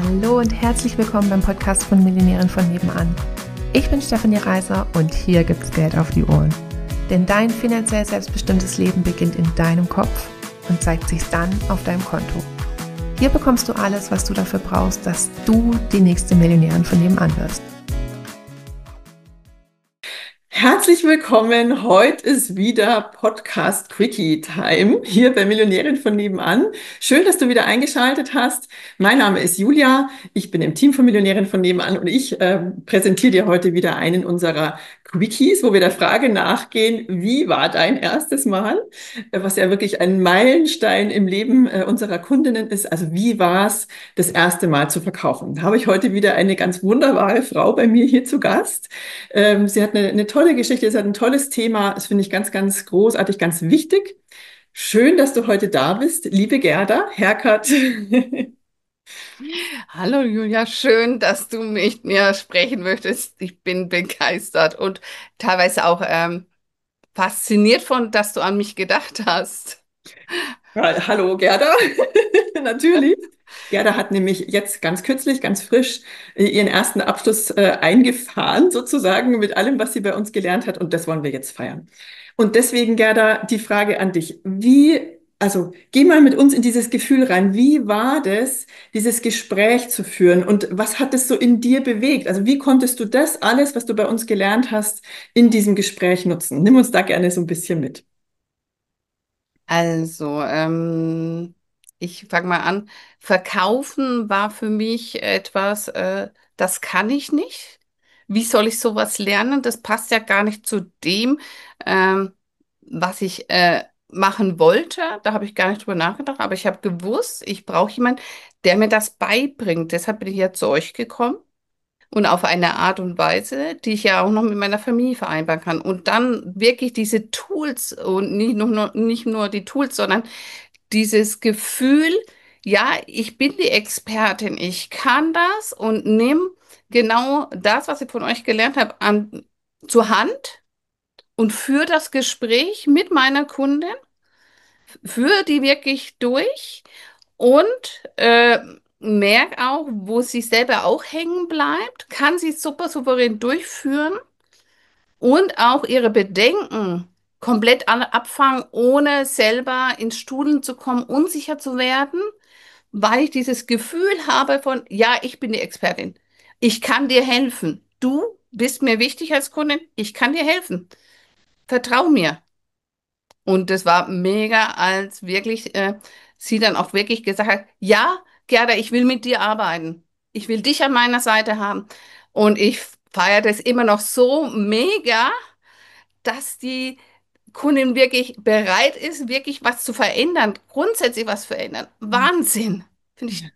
Hallo und herzlich willkommen beim Podcast von Millionären von nebenan. Ich bin Stefanie Reiser und hier gibt's Geld auf die Ohren. Denn dein finanziell selbstbestimmtes Leben beginnt in deinem Kopf und zeigt sich dann auf deinem Konto. Hier bekommst du alles, was du dafür brauchst, dass du die nächste Millionärin von nebenan wirst. Herzlich willkommen. Heute ist wieder Podcast Quickie Time hier bei Millionärin von nebenan. Schön, dass du wieder eingeschaltet hast. Mein Name ist Julia. Ich bin im Team von Millionärin von nebenan und ich präsentiere dir heute wieder einen unserer Quickies, wo wir der Frage nachgehen, wie war dein erstes Mal? Was ja wirklich ein Meilenstein im Leben unserer Kundinnen ist. Also wie war es, das erste Mal zu verkaufen? Da habe ich heute wieder eine ganz wunderbare Frau bei mir hier zu Gast. Sie hat eine tolle Geschichte, sie hat ein tolles Thema. Das finde ich ganz, ganz großartig, ganz wichtig. Schön, dass du heute da bist, liebe Gerda Herkert. Hallo Julia, schön, dass du mit mir sprechen möchtest. Ich bin begeistert und teilweise auch fasziniert von, dass du an mich gedacht hast. Hallo Gerda, natürlich. Gerda hat nämlich jetzt ganz kürzlich, ganz frisch ihren ersten Abschluss eingefahren, sozusagen mit allem, was sie bei uns gelernt hat. Und das wollen wir jetzt feiern. Und deswegen, Gerda, die Frage an dich. Also geh mal mit uns in dieses Gefühl rein. Wie war das, dieses Gespräch zu führen? Und was hat es so in dir bewegt? Also wie konntest du das alles, was du bei uns gelernt hast, in diesem Gespräch nutzen? Nimm uns da gerne so ein bisschen mit. Also, ich fange mal an. Verkaufen war für mich etwas, das kann ich nicht. Wie soll ich sowas lernen? Das passt ja gar nicht zu dem, ähm, was ich machen wollte. Da habe ich gar nicht drüber nachgedacht, aber ich habe gewusst, ich brauche jemanden, der mir das beibringt. Deshalb bin ich ja zu euch gekommen. Und auf eine Art und Weise, die ich ja auch noch mit meiner Familie vereinbaren kann. Und dann wirklich diese Tools und nicht nur die Tools, sondern dieses Gefühl, ja, ich bin die Expertin, ich kann das und nimm genau das, was ich von euch gelernt habe, zur Hand und führe das Gespräch mit meiner Kundin, führe die wirklich durch und merke auch, wo sie selber auch hängen bleibt, kann sie super souverän durchführen und auch ihre Bedenken komplett alle abfangen, ohne selber ins Studeln zu kommen, unsicher zu werden, weil ich dieses Gefühl habe von, ja, ich bin die Expertin. Ich kann dir helfen. Du bist mir wichtig als Kundin. Ich kann dir helfen. Vertrau mir. Und das war mega, als wirklich sie dann auch wirklich gesagt hat, ja, Gerda, ich will mit dir arbeiten. Ich will dich an meiner Seite haben. Und ich feiere das immer noch so mega, dass die Kundin wirklich bereit ist, wirklich was zu verändern, grundsätzlich was verändern. Wahnsinn. Finde ich.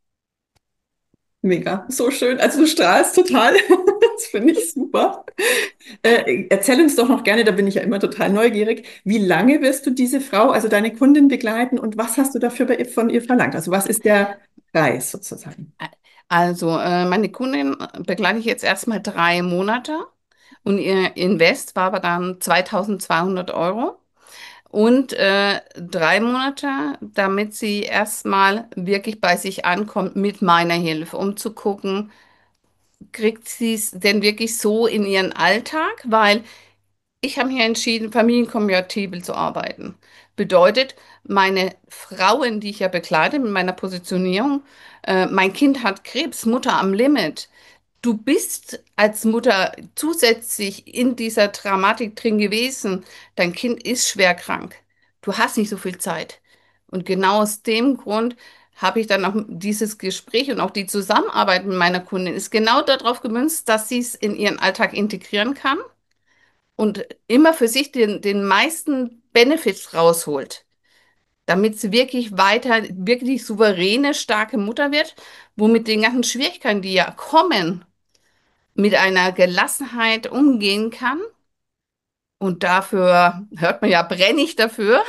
Mega, so schön. Also du strahlst total. Das finde ich super. Erzähl uns doch noch gerne, da bin ich ja immer total neugierig. Wie lange wirst du diese Frau, also deine Kundin begleiten und was hast du dafür von ihr verlangt? Also was ist der Preis sozusagen? Also, meine Kundin begleite ich jetzt erstmal 3 Monate und ihr Invest war aber dann 2200 € und 3 Monate, damit sie erstmal wirklich bei sich ankommt mit meiner Hilfe, um zu gucken, kriegt sie es denn wirklich so in ihren Alltag, weil ich habe mich entschieden, familienkompatibel zu arbeiten. Bedeutet, meine Frauen, die ich ja begleite mit meiner Positionierung, mein Kind hat Krebs, Mutter am Limit. Du bist als Mutter zusätzlich in dieser Dramatik drin gewesen. Dein Kind ist schwer krank. Du hast nicht so viel Zeit. Und genau aus dem Grund habe ich dann auch dieses Gespräch und auch die Zusammenarbeit mit meiner Kundin ist genau darauf gemünzt, dass sie es in ihren Alltag integrieren kann und immer für sich den meisten Benefits rausholt, damit sie wirklich weiter, wirklich souveräne, starke Mutter wird, womit den ganzen Schwierigkeiten, die ja kommen, mit einer Gelassenheit umgehen kann. Und dafür, hört man ja, brenne ich dafür.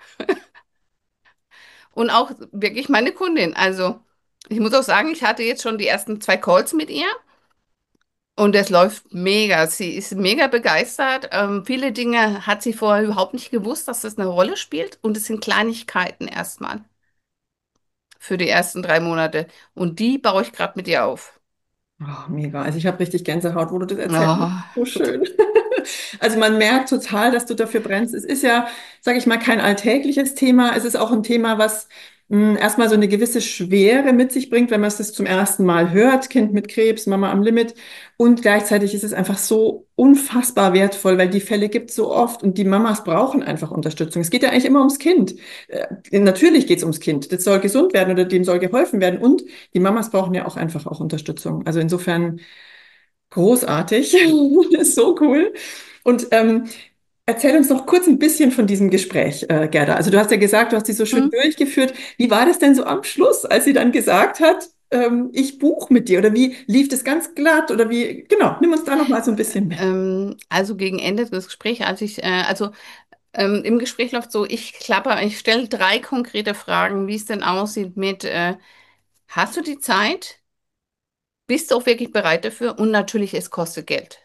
Und auch wirklich meine Kundin. Also, ich muss auch sagen, ich hatte jetzt schon die ersten 2 Calls mit ihr. Und es läuft mega. Sie ist mega begeistert. Viele Dinge hat sie vorher überhaupt nicht gewusst, dass das eine Rolle spielt. Und es sind Kleinigkeiten erstmal. für die ersten 3 Monate. Und die baue ich gerade mit dir auf. Oh, mega. Also ich habe richtig Gänsehaut, wo du das erzählst. Oh, So total. schön. Also man merkt total, dass du dafür brennst. Es ist ja, sage ich mal, kein alltägliches Thema. Es ist auch ein Thema, was erstmal so eine gewisse Schwere mit sich bringt, wenn man es das zum ersten Mal hört. Kind mit Krebs, Mama am Limit. Und gleichzeitig ist es einfach so unfassbar wertvoll, weil die Fälle gibt es so oft und die Mamas brauchen einfach Unterstützung. Es geht ja eigentlich immer ums Kind. Natürlich geht es ums Kind. Das soll gesund werden oder dem soll geholfen werden. Und die Mamas brauchen ja auch einfach auch Unterstützung. Also insofern großartig. Das ist so cool. Und erzähl uns noch kurz ein bisschen von diesem Gespräch, Gerda. Also du hast ja gesagt, du hast sie so schön Hm? durchgeführt. Wie war das denn so am Schluss, als sie dann gesagt hat, ich buche mit dir? Oder wie lief das ganz glatt? Oder wie, genau, nimm uns da noch mal so ein bisschen mit. Also gegen Ende des Gesprächs, im Gespräch läuft so, ich stelle 3 konkrete Fragen, wie es denn aussieht mit, hast du die Zeit? Bist du auch wirklich bereit dafür? Und natürlich, es kostet Geld.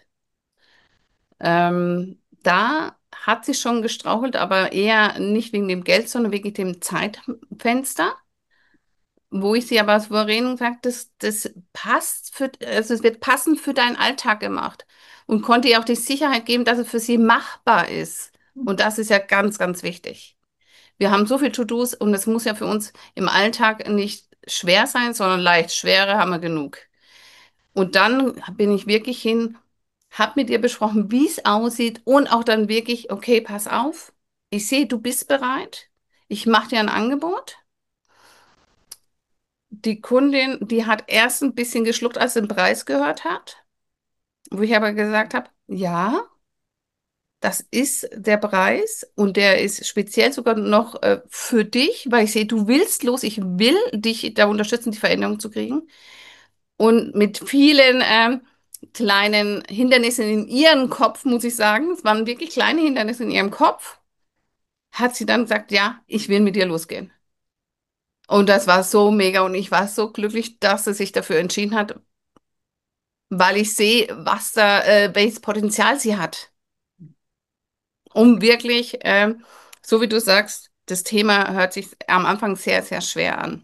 Da hat sie schon gestrauchelt, aber eher nicht wegen dem Geld, sondern wegen dem Zeitfenster, wo ich sie aber souverän gesagt, das passt also es wird passend für deinen Alltag gemacht und konnte ihr auch die Sicherheit geben, dass es für sie machbar ist. Und das ist ja ganz, ganz wichtig. Wir haben so viel To-Dos und es muss ja für uns im Alltag nicht schwer sein, sondern leicht. Schwere haben wir genug. Und dann bin ich wirklich habe mit ihr besprochen, wie es aussieht und auch dann wirklich, okay, pass auf, ich sehe, du bist bereit. Ich mache dir ein Angebot. Die Kundin, die hat erst ein bisschen geschluckt, als sie den Preis gehört hat, wo ich aber gesagt habe, ja, das ist der Preis und der ist speziell sogar noch für dich, weil ich sehe, du willst los, ich will dich da unterstützen, die Veränderung zu kriegen. Und mit vielen kleinen Hindernissen in ihrem Kopf, muss ich sagen, es waren wirklich kleine Hindernisse in ihrem Kopf, hat sie dann gesagt, ja, ich will mit dir losgehen. Und das war so mega und ich war so glücklich, dass sie sich dafür entschieden hat, weil ich sehe, welches Potenzial sie hat, um wirklich, so wie du sagst, das Thema hört sich am Anfang sehr, sehr schwer an.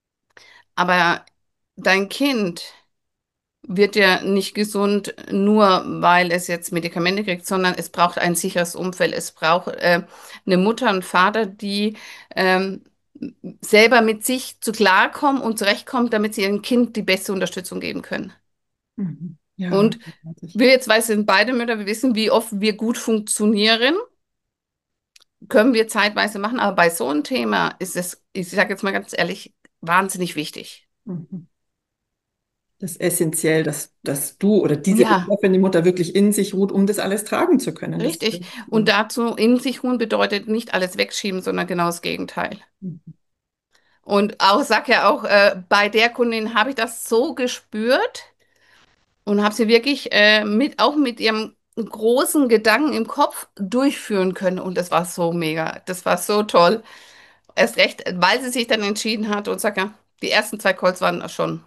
Aber dein Kind wird ja nicht gesund, nur weil es jetzt Medikamente kriegt, sondern es braucht ein sicheres Umfeld. Es braucht eine Mutter und Vater, die ähm, selber mit sich zu klarkommen und zurechtkommen, damit sie ihrem Kind die beste Unterstützung geben können. Mhm. Ja, Und großartig. wir zwei sind beide Mütter, wir wissen, wie oft wir gut funktionieren, können wir zeitweise machen, aber bei so einem Thema ist es, ich sage jetzt mal ganz ehrlich, wahnsinnig wichtig. Mhm. Das ist essentiell, dass du oder diese Ja. betreffende Mutter wirklich in sich ruht, um das alles tragen zu können. Das, Richtig. Und dazu in sich ruhen bedeutet nicht alles wegschieben, sondern genau das Gegenteil. Und auch, sag ja auch, bei der Kundin habe ich das so gespürt und habe sie wirklich auch mit ihrem großen Gedanken im Kopf durchführen können. Und das war so mega. Das war so toll. Erst recht, weil sie sich dann entschieden hat und sag ja, die ersten 2 Calls waren schon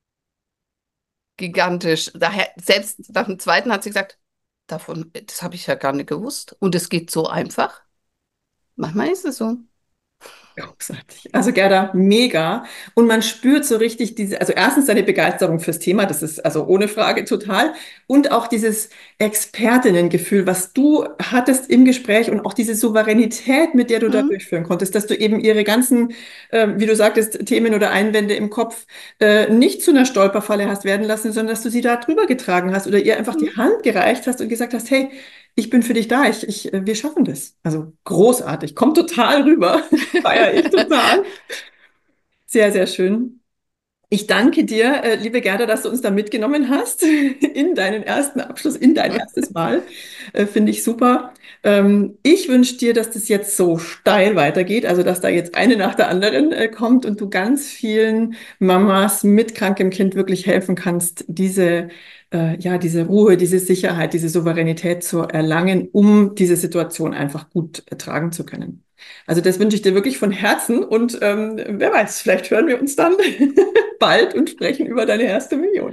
gigantisch. Daher, selbst nach dem zweiten hat sie gesagt, das habe ich ja gar nicht gewusst. Und es geht so einfach. Manchmal ist es so. großartig. Also Gerda, mega. Und man spürt so richtig diese, also erstens deine Begeisterung fürs Thema, das ist also ohne Frage total. Und auch dieses Expertinnengefühl, was du hattest im Gespräch und auch diese Souveränität, mit der du da Hm? durchführen konntest, dass du eben ihre ganzen, wie du sagtest, Themen oder Einwände im Kopf nicht zu einer Stolperfalle hast werden lassen, sondern dass du sie da drüber getragen hast oder ihr einfach Hm? die Hand gereicht hast und gesagt hast, hey, ich bin für dich da, wir schaffen das. Also großartig, kommt total rüber. Feiere ich total. Sehr, sehr schön. Ich danke dir, liebe Gerda, dass du uns da mitgenommen hast in deinen ersten Abschluss, in dein erstes Mal. Finde ich super. Ich wünsche dir, dass das jetzt so steil weitergeht, also dass da jetzt eine nach der anderen kommt und du ganz vielen Mamas mit krankem Kind wirklich helfen kannst, ja, diese Ruhe, diese Sicherheit, diese Souveränität zu erlangen, um diese Situation einfach gut tragen zu können. Also das wünsche ich dir wirklich von Herzen und wer weiß, vielleicht hören wir uns dann bald und sprechen über deine erste Million.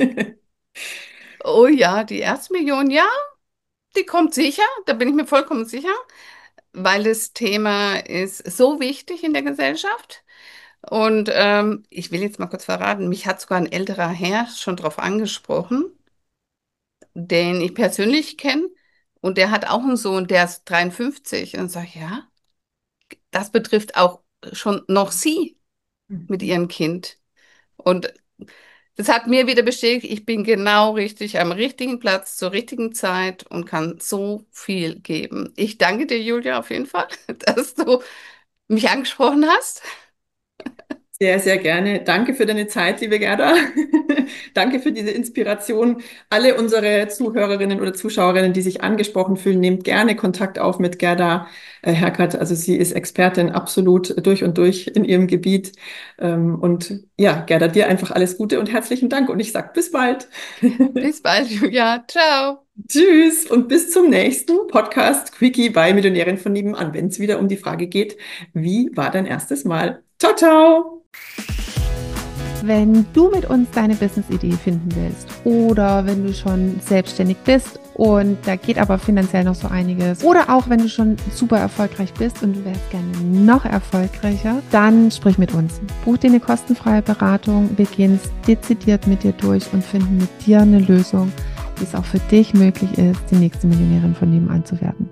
Oh ja, die erste Million, ja, die kommt sicher, da bin ich mir vollkommen sicher, weil das Thema ist so wichtig in der Gesellschaft. Und ich will jetzt mal kurz verraten, mich hat sogar ein älterer Herr schon drauf angesprochen, den ich persönlich kenne. Und der hat auch einen Sohn, der ist 53. Und sagt, ja, das betrifft auch schon noch Sie mit Ihrem Kind. Und das hat mir wieder bestätigt, ich bin genau richtig am richtigen Platz zur richtigen Zeit und kann so viel geben. Ich danke dir, Julia, auf jeden Fall, dass du mich angesprochen hast. Sehr, sehr gerne. Danke für deine Zeit, liebe Gerda. Danke für diese Inspiration. Alle unsere Zuhörerinnen oder Zuschauerinnen, die sich angesprochen fühlen, nehmt gerne Kontakt auf mit Gerda Herkert. Also sie ist Expertin absolut durch und durch in ihrem Gebiet. Und ja, Gerda, dir einfach alles Gute und herzlichen Dank. Und ich sage bis bald. Bis bald, Julia. Ciao. Tschüss und bis zum nächsten Podcast Quickie bei Millionärin von nebenan, wenn es wieder um die Frage geht, wie war dein erstes Mal? Ciao, ciao! Wenn du mit uns deine Business-Idee finden willst oder wenn du schon selbstständig bist und da geht aber finanziell noch so einiges oder auch wenn du schon super erfolgreich bist und du wärst gerne noch erfolgreicher, dann sprich mit uns. Buch dir eine kostenfreie Beratung, wir gehen es dezidiert mit dir durch und finden mit dir eine Lösung, wie es auch für dich möglich ist, die nächste Millionärin von nebenan zu werden.